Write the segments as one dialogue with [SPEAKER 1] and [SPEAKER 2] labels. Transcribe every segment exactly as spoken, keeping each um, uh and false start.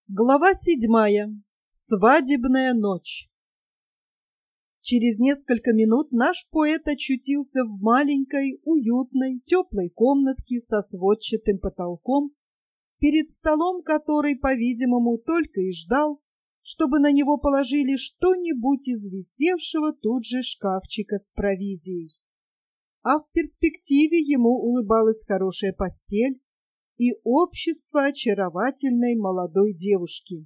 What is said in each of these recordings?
[SPEAKER 1] Глава седьмая. Свадебная ночь. Через несколько минут наш поэт очутился в маленькой, уютной, теплой комнатке со сводчатым потолком, перед столом, который, по-видимому, только и ждал, чтобы на него положили что-нибудь из висевшего тут же шкафчика с провизией. А в перспективе ему улыбалась хорошая постель и общество очаровательной молодой девушки.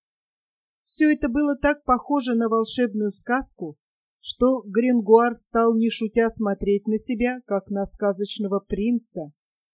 [SPEAKER 1] Все это было так похоже на волшебную сказку, что Грингуар стал не шутя смотреть на себя, как на сказочного принца.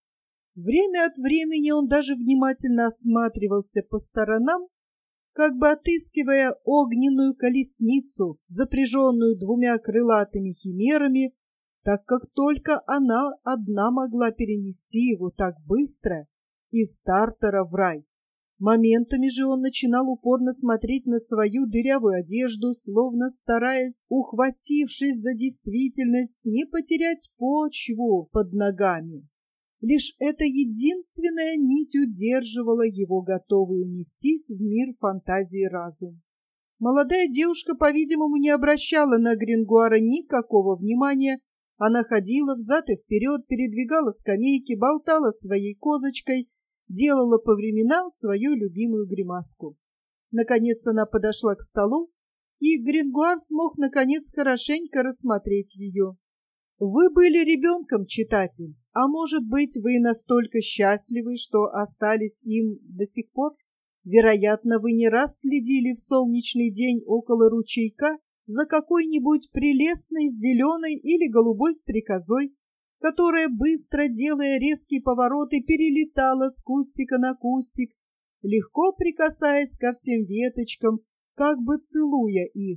[SPEAKER 1] Время от времени он даже внимательно осматривался по сторонам, как бы отыскивая огненную колесницу, запряженную двумя крылатыми химерами, так как только она одна могла перенести его так быстро из Тартара в рай. Моментами же он начинал упорно смотреть на свою дырявую одежду, словно стараясь, ухватившись за действительность, не потерять почву под ногами. Лишь эта единственная нить удерживала его, готовый унестись в мир фантазии разум. Молодая девушка, по-видимому, не обращала на Грингуара никакого внимания. Она ходила взад и вперед, передвигала скамейки, болтала своей козочкой, делала по временам свою любимую гримаску. Наконец она подошла к столу, и Грингуар смог, наконец, хорошенько рассмотреть ее. Вы были ребенком, читатель, а может быть, вы настолько счастливы, что остались им до сих пор? Вероятно, вы не раз следили в солнечный день около ручейка за какой-нибудь прелестной зеленой или голубой стрекозой, которая, быстро делая резкие повороты, перелетала с кустика на кустик, легко прикасаясь ко всем веточкам, как бы целуя их.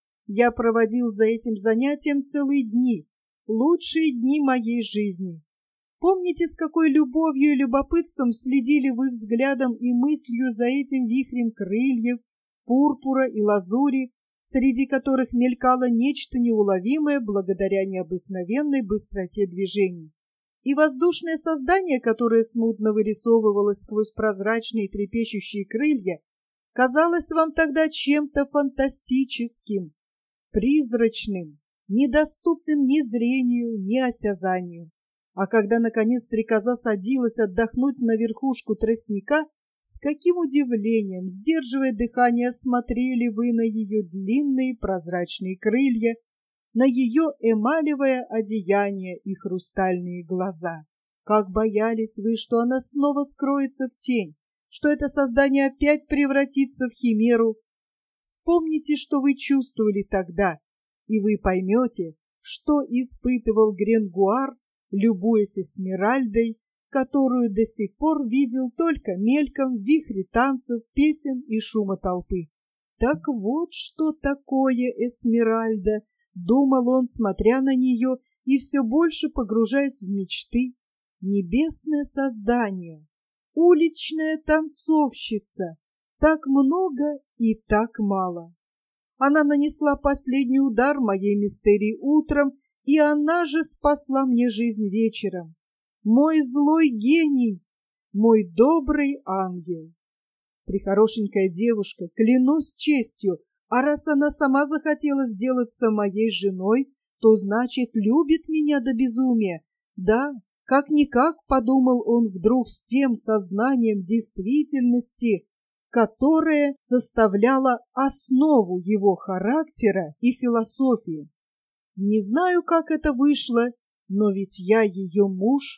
[SPEAKER 1] Я проводил за этим занятием целые дни, лучшие дни моей жизни. Помните, с какой любовью и любопытством следили вы взглядом и мыслью за этим вихрем крыльев, пурпура и лазури, среди которых мелькало нечто неуловимое благодаря необыкновенной быстроте движений. И воздушное создание, которое смутно вырисовывалось сквозь прозрачные трепещущие крылья, казалось вам тогда чем-то фантастическим, призрачным, недоступным ни зрению, ни осязанию. А когда, наконец, стрекоза садилась отдохнуть на верхушку тростника, с каким удивлением, сдерживая дыхание, смотрели вы на ее длинные прозрачные крылья, на ее эмалевое одеяние и хрустальные глаза. Как боялись вы, что она снова скроется в тень, что это создание опять превратится в химеру. Вспомните, что вы чувствовали тогда, и вы поймете, что испытывал Грингуар, любуясь Эсмеральдой, которую до сих пор видел только мельком в вихре танцев, песен и шума толпы. Так вот, что такое Эсмеральда, думал он, смотря на нее и все больше погружаясь в мечты. Небесное создание, уличная танцовщица, так много и так мало. Она нанесла последний удар моей мистерии утром, и она же спасла мне жизнь вечером. Мой злой гений, мой добрый ангел. Прехорошенькая девушка, клянусь честью, а раз она сама захотела сделаться моей женой, то значит любит меня до безумия. Да, как-никак, подумал он вдруг с тем сознанием действительности, которое составляло основу его характера и философии. Не знаю, как это вышло, но ведь я ее муж.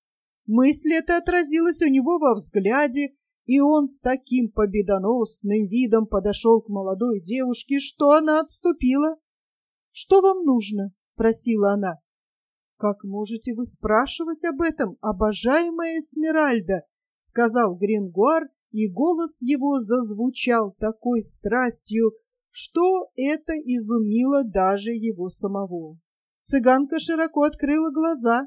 [SPEAKER 1] Мысль эта отразилась у него во взгляде, и он с таким победоносным видом подошел к молодой девушке, что она отступила. — Что вам нужно? — спросила она. — Как можете вы спрашивать об этом, обожаемая Эсмеральда? — сказал Грингуар, и голос его зазвучал такой страстью, что это изумило даже его самого. Цыганка широко открыла глаза.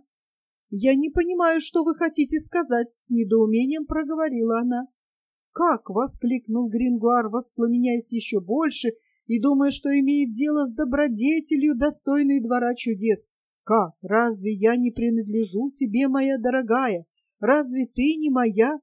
[SPEAKER 1] «Я не понимаю, что вы хотите сказать», — с недоумением проговорила она. «Как?» — воскликнул Грингуар, воспламеняясь еще больше и думая, что имеет дело с добродетелью, достойной двора чудес. «Как? Разве я не принадлежу тебе, моя дорогая? Разве ты не моя?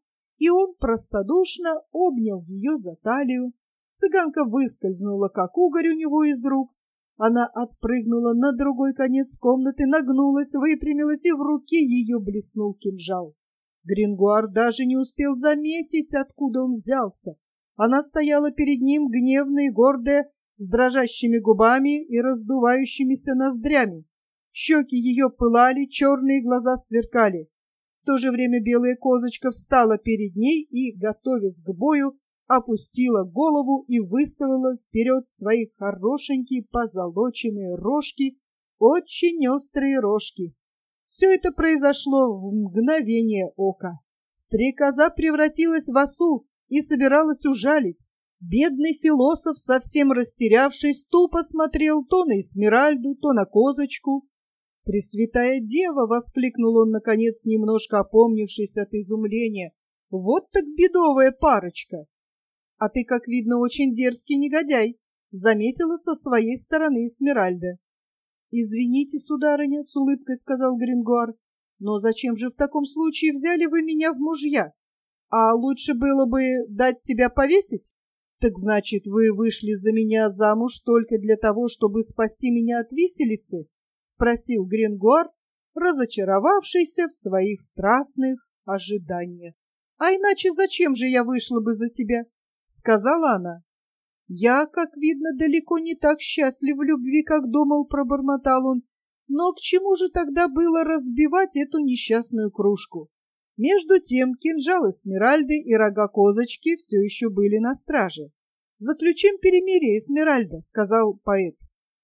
[SPEAKER 1] и он простодушно обнял ее за талию. Цыганка выскользнула, как угорь у него из рук. Она отпрыгнула на другой конец комнаты, нагнулась, выпрямилась, и в руке ее блеснул кинжал. Грингуар даже не успел заметить, откуда он взялся. Она стояла перед ним, гневная и гордая, с дрожащими губами и раздувающимися ноздрями. Щеки ее пылали, черные глаза сверкали. В то же время белая козочка встала перед ней и, готовясь к бою, опустила голову и выставила вперед свои хорошенькие позолоченные рожки, очень острые рожки. Все это произошло в мгновение ока. Стрекоза превратилась в осу и собиралась ужалить. Бедный философ, совсем растерявшись, тупо смотрел то на Эсмеральду, то на козочку. «Пресвятая Дева!» — воскликнул он, наконец, немножко опомнившись от изумления. «Вот так бедовая парочка!» «А ты, как видно, очень дерзкий негодяй», — заметила со своей стороны Эсмеральда. «Извините, сударыня», — с улыбкой сказал Грингуар, — «но зачем же в таком случае взяли вы меня в мужья? А лучше было бы дать тебя повесить? Так значит, вы вышли за меня замуж только для того, чтобы спасти меня от виселицы?» — спросил Грингуар, разочаровавшийся в своих страстных ожиданиях. «А иначе зачем же я вышла бы за тебя?» — сказала она. «Я, как видно, далеко не так счастлив в любви, как думал», — пробормотал он. «Но к чему же тогда было разбивать эту несчастную кружку?» Между тем кинжал Эсмеральды и рога козочки все еще были на страже. «Заключим перемирие, Эсмеральда», — сказал поэт.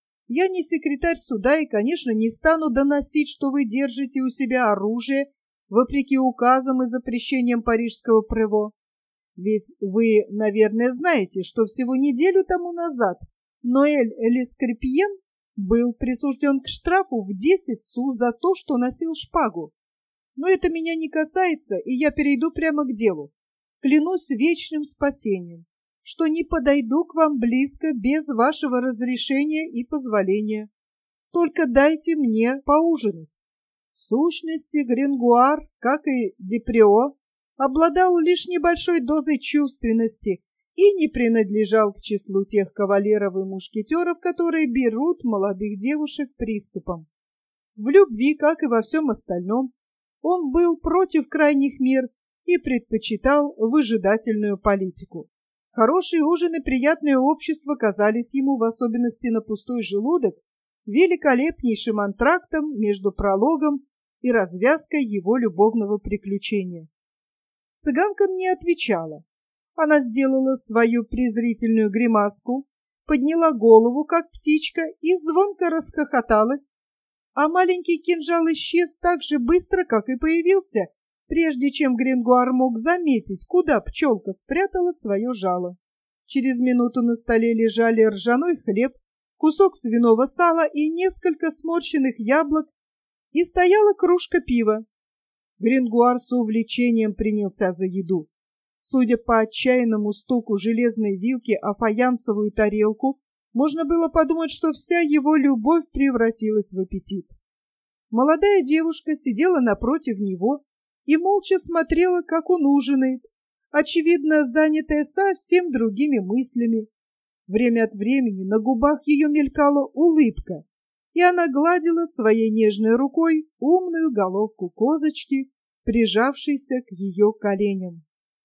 [SPEAKER 1] «Я не секретарь суда и, конечно, не стану доносить, что вы держите у себя оружие, вопреки указам и запрещениям парижского прево. Ведь вы, наверное, знаете, что всего неделю тому назад Ноэль Лескрепьен был присужден к штрафу в десять су за то, что носил шпагу. Но это меня не касается, и я перейду прямо к делу. Клянусь вечным спасением, что не подойду к вам близко без вашего разрешения и позволения. Только дайте мне поужинать». В сущности, Грингуар, как и Деприо, обладал лишь небольшой дозой чувственности и не принадлежал к числу тех кавалеров и мушкетеров, которые берут молодых девушек приступом. В любви, как и во всем остальном, он был против крайних мер и предпочитал выжидательную политику. Хороший ужин и приятное общество казались ему, в особенности на пустой желудок, великолепнейшим антрактом между прологом и развязкой его любовного приключения. Цыганка не отвечала. Она сделала свою презрительную гримаску, подняла голову, как птичка, и звонко расхохоталась, а маленький кинжал исчез так же быстро, как и появился, прежде чем Грингуар мог заметить, куда пчелка спрятала свое жало. Через минуту на столе лежали ржаной хлеб, кусок свиного сала и несколько сморщенных яблок, и стояла кружка пива. Грингуар с увлечением принялся за еду. Судя по отчаянному стуку железной вилки о фаянсовую тарелку, можно было подумать, что вся его любовь превратилась в аппетит. Молодая девушка сидела напротив него и молча смотрела, как он ужинает, очевидно, занятая совсем другими мыслями. Время от времени на губах ее мелькала улыбка, и она гладила своей нежной рукой умную головку козочки, прижавшейся к ее коленям.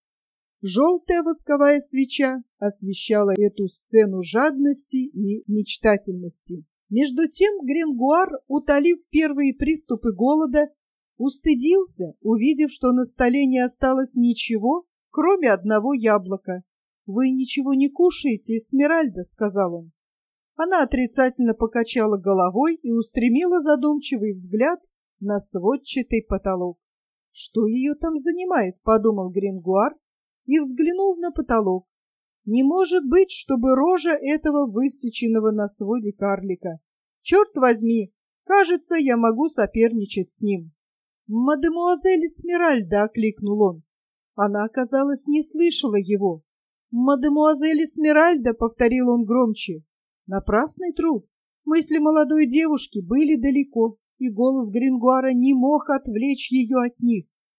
[SPEAKER 1] Желтая восковая свеча освещала эту сцену жадности и мечтательности. Между тем Грингуар, утолив первые приступы голода, устыдился, увидев, что на столе не осталось ничего, кроме одного яблока. «Вы ничего не кушаете, Эсмеральда», — сказал он. Она отрицательно покачала головой и устремила задумчивый взгляд на сводчатый потолок. «Что ее там занимает?» — подумал Грингуар и взглянул на потолок. «Не может быть, чтобы рожа этого высеченного на своде карлика. Черт возьми, кажется, я могу соперничать с ним». «Мадемуазель Эсмеральда!» — окликнул он. Она, казалось, не слышала его. «Мадемуазель Эсмеральда!» — повторил он громче. Напрасный труд. Мысли молодой девушки были далеко, и голос Грингуара не мог отвлечь ее от них.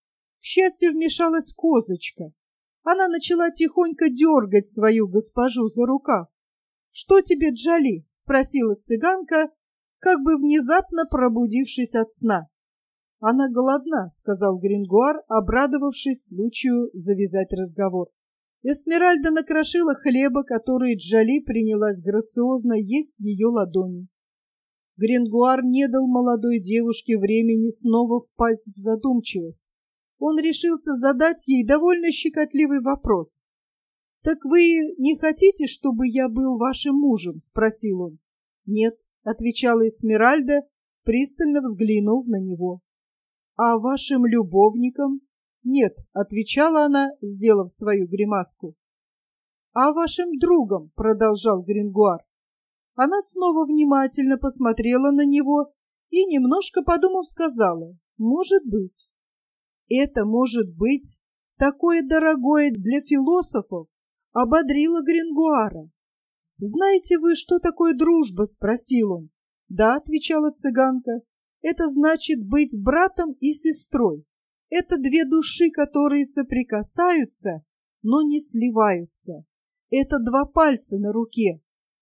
[SPEAKER 1] счастью, вмешалась козочка. Она начала тихонько дергать свою госпожу за рукав. — Что тебе, Джоли? — спросила цыганка, как бы внезапно пробудившись от сна. — Она голодна, — сказал Грингуар, обрадовавшись случаю завязать разговор. Эсмеральда накрошила хлеба, который Джоли принялась грациозно есть с ее ладони. Грингуар не дал молодой девушке времени снова впасть в задумчивость. Он решился задать ей довольно щекотливый вопрос. — Так вы не хотите, чтобы я был вашим мужем? — спросил он. — Нет, — отвечала Эсмеральда, пристально взглянув на него. — А вашим любовником? — Нет, — отвечала она, сделав свою гримаску. — А вашим другом? — продолжал Грингуар. Она снова внимательно посмотрела на него и, немножко подумав, сказала: «Может быть». «Это может быть такое дорогое для философов», — ободрила Грингуара. «Знаете вы, что такое дружба?» — спросил он. «Да», — отвечала цыганка, — «это значит быть братом и сестрой. Это две души, которые соприкасаются, но не сливаются. Это два пальца на руке».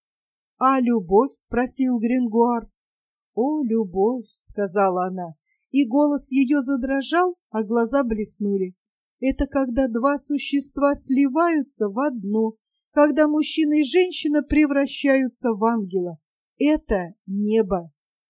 [SPEAKER 1] «А любовь?» — спросил Грингуар. «О, любовь!» — сказала она, и голос ее задрожал, а глаза блеснули. «Это когда два существа сливаются в одно, когда мужчина и женщина превращаются в ангела. Это небо».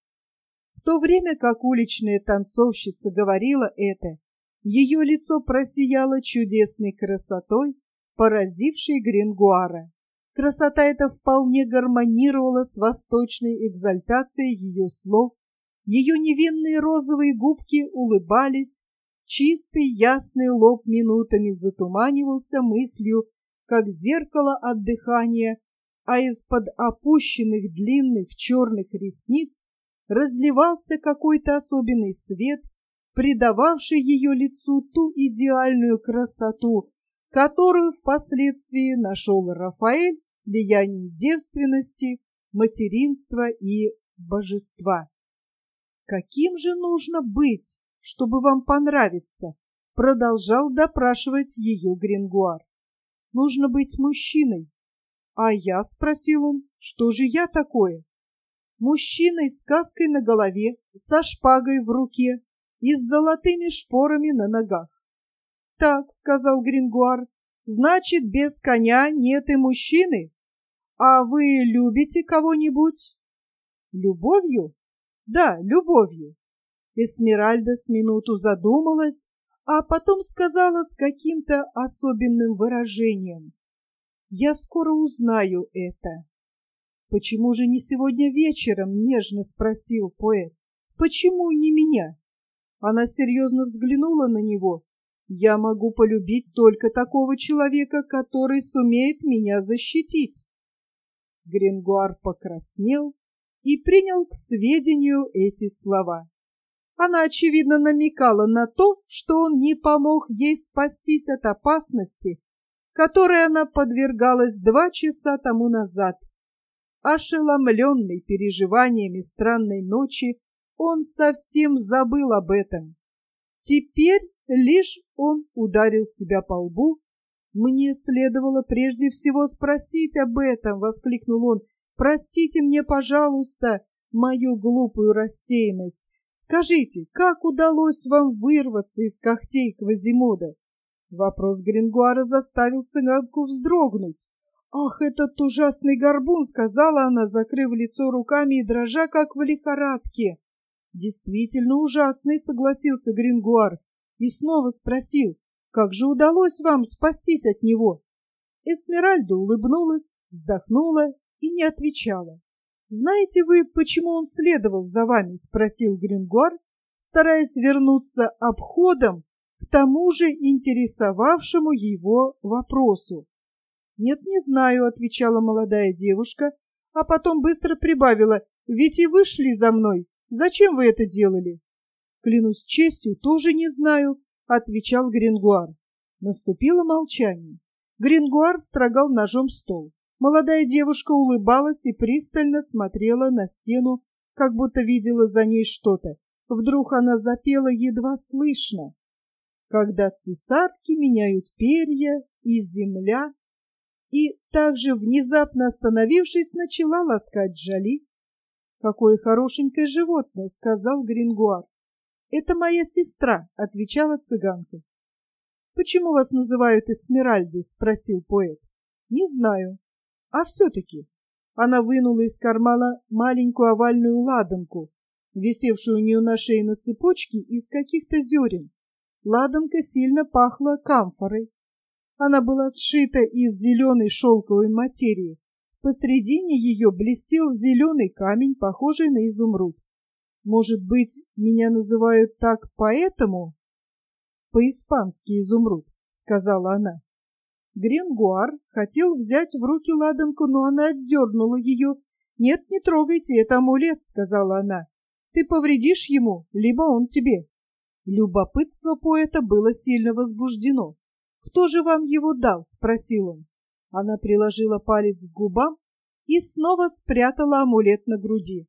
[SPEAKER 1] В то время как уличная танцовщица говорила это, ее лицо просияло чудесной красотой, поразившей Грингуара. Красота эта вполне гармонировала с восточной экзальтацией ее слов. Ее невинные розовые губки улыбались, чистый ясный лоб минутами затуманивался мыслью, как зеркало от дыхания, а из-под опущенных длинных черных ресниц разливался какой-то особенный свет, придававший ее лицу ту идеальную красоту, которую впоследствии нашел Рафаэль в слиянии девственности, материнства и божества. «Каким же нужно быть, чтобы вам понравиться?» — продолжал допрашивать ее Грингуар. «Нужно быть мужчиной». «А я?» — спросил он. «Что же я такое?» «Мужчиной с каской на голове, со шпагой в руке и с золотыми шпорами на ногах». «Так», — сказал Грингуар, — «значит, без коня нет и мужчины? А вы любите кого-нибудь?» «Любовью?» «Да, любовью». Эсмеральда с минуту задумалась, а потом сказала с каким-то особенным выражением: «Я скоро узнаю это». «Почему же не сегодня вечером?» — нежно спросил поэт. «Почему не меня?» Она серьезно взглянула на него. «Я могу полюбить только такого человека, который сумеет меня защитить». Грингуар покраснел и принял к сведению эти слова. Она, очевидно, намекала на то, что он не помог ей спастись от опасности, которой она подвергалась два часа тому назад. Ошеломленный переживаниями странной ночи, он совсем забыл об этом. Теперь лишь он ударил себя по лбу. «Мне следовало прежде всего спросить об этом», — воскликнул он. «Простите мне, пожалуйста, мою глупую рассеянность. Скажите, как удалось вам вырваться из когтей Квазимода?» Вопрос Грингуара заставил цыганку вздрогнуть. «Ах, этот ужасный горбун!» — сказала она, закрыв лицо руками и дрожа, как в лихорадке. «Действительно ужасный», — согласился Грингуар и снова спросил: «Как же удалось вам спастись от него?» Эсмеральда улыбнулась, вздохнула и не отвечала. «Знаете вы, почему он следовал за вами?» — спросил Грингуар, стараясь вернуться обходом к тому же интересовавшему его вопросу. «Нет, не знаю», — отвечала молодая девушка, а потом быстро прибавила: «Ведь и вы шли за мной. Зачем вы это делали?» «Клянусь честью, тоже не знаю», — отвечал Грингуар. Наступило молчание. Грингуар строгал ножом стол. Молодая девушка улыбалась и пристально смотрела на стену, как будто видела за ней что-то. Вдруг она запела едва слышно. когда цесарки меняют перья и земля, и также, внезапно остановившись, начала ласкать Джоли. «Какое хорошенькое животное», — сказал Грингуар. «Это моя сестра», — отвечала цыганка. «Почему вас называют Эсмеральдой?» — спросил поэт. «Не знаю. А все-таки». Она вынула из кармана маленькую овальную ладанку, висевшую у нее на шее на цепочке из каких-то зерен. Ладанка сильно пахла камфорой. Она была сшита из зеленой шелковой материи. Посредине ее блестел зеленый камень, похожий на изумруд. «Может быть, меня называют так поэтому?» «По-испански изумруд», — сказала она. Грингуар хотел взять в руки ладанку, но она отдернула ее. «Нет, не трогайте, это амулет», — сказала она. «Ты повредишь ему, либо он тебе». Любопытство поэта было сильно возбуждено. «Кто же вам его дал?» — спросил он. Она приложила палец к губам и снова спрятала амулет на груди.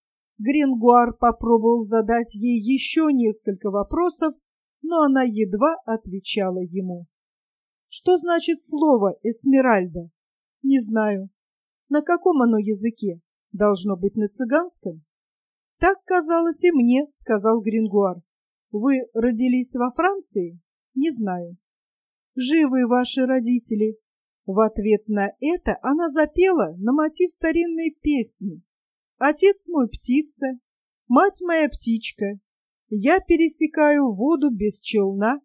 [SPEAKER 1] Грингуар попробовал задать ей еще несколько вопросов, но она едва отвечала ему. «Что значит слово «Эсмеральда»?» «Не знаю». «На каком оно языке? Должно быть на цыганском?» «Так казалось и мне», — сказал Грингуар. «Вы родились во Франции?» «Не знаю». «Живы ваши родители?» В ответ на это она запела на мотив старинной песни. «Отец мой птица, мать моя птичка, я пересекаю воду без челна,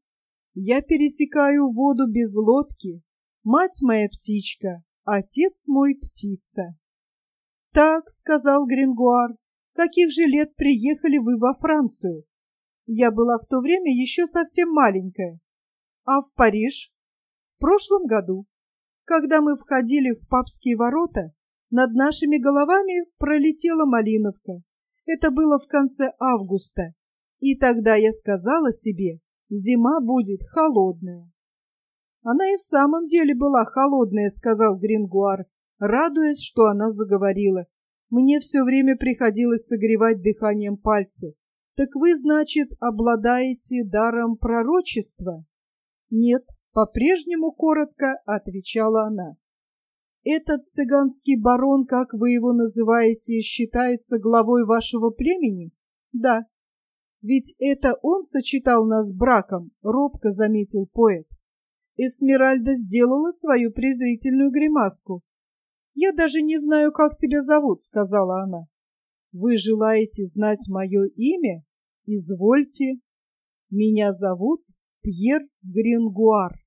[SPEAKER 1] я пересекаю воду без лодки, мать моя птичка, отец мой птица». «Так», — сказал Грингуар, — «каких же лет приехали вы во Францию?» «Я была в то время еще совсем маленькая». «А в Париж?» «В прошлом году. Когда мы входили в папские ворота, над нашими головами пролетела малиновка. Это было в конце августа. И тогда я сказала себе, зима будет холодная». «Она и в самом деле была холодная», — сказал Грингуар, радуясь, что она заговорила. «Мне все время приходилось согревать дыханием пальцы. Так вы, значит, обладаете даром пророчества?» «Нет», — по-прежнему коротко отвечала она. «Этот цыганский барон, как вы его называете, считается главой вашего племени?» «Да». «Ведь это он сочетал нас браком», — робко заметил поэт. Эсмеральда сделала свою презрительную гримаску. «Я даже не знаю, как тебя зовут», — сказала она. «Вы желаете знать мое имя? Извольте. Меня зовут Пьер Грингуар».